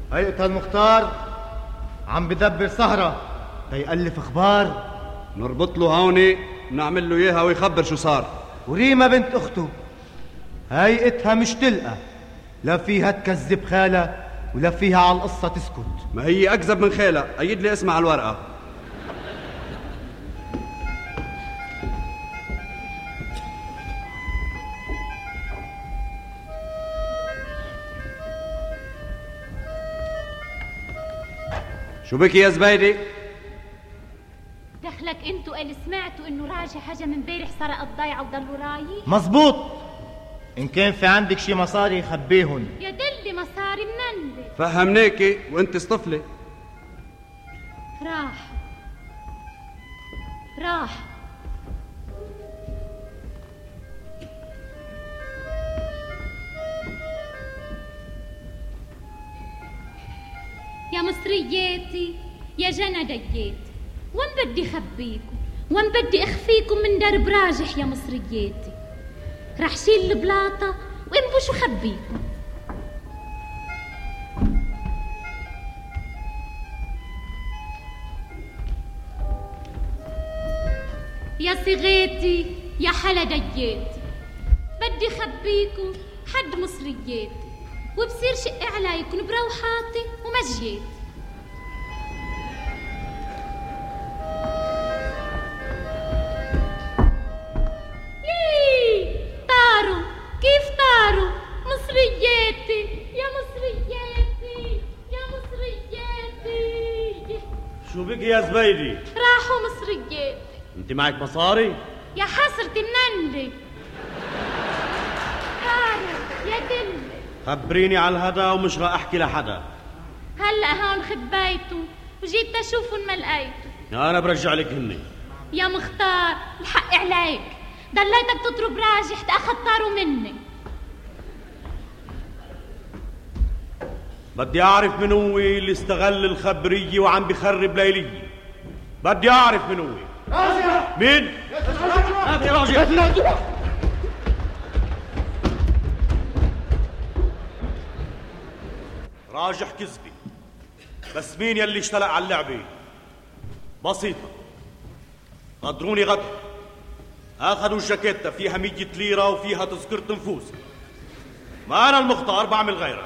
هيئة المختار عم بدبر سهرة تيألف اخبار. نربط له هوني ونعمل له اياها ويخبر شو صار. وريما بنت اخته هيئتها مش تلقى، لا فيها تكذب خالها ولا فيها على القصة تسكت. ما هي اكذب من خالها، ايد لي اسمها على الورقة. شو بكي يا زبيدي؟ دخلك انتو اللي سمعتوا انه راجح هجم امبارح سرق الضيعة وضلوا رايح؟ مزبوط. ان كان في عندك شي مصاري خبيهن. يا دلي مصاري منندل. فهمناكي وانت اصطفلي. راح يا مصرياتي يا جندياتي، وين بدي خبيكم وين بدي اخفيكم من درب راجح يا مصرياتي. رح شيل البلاطة وانبش وخبيكم. يا صغيتي يا حلدياتي، بدي خبيكم حد مصرياتي وبصير شق عليكم بروحاتي ومجياتي. طاروا كيف طاروا مصرياتي يا مصرياتي يا مصرياتي. شو بقي يا زبيدي؟ راحوا مصرياتي. انت معك مصاري؟ يا حسرتي منندي. طاروا يا دلي. خبريني على الهدى ومش راح احكي لحدا. هلا هون خبيته وجيت اشوفن ما لقيته. انا برجع لك هني. يا مختار الحق عليك، ضليتك تطرب راجح تاخذ طاروا مني. بدي اعرف من هو اللي استغل الخبريه وعم بخرب ليليه. بدي اعرف من هو. راجح. مين؟ هات راجح. راجح كذبي، بس مين يلي اشتلق على اللعبة؟ بسيطة، غدروني غدر. اخذوا الجاكيتة فيها 100 ليرة وفيها تذكرة نفوس. ما انا المختار بعمل غيرها.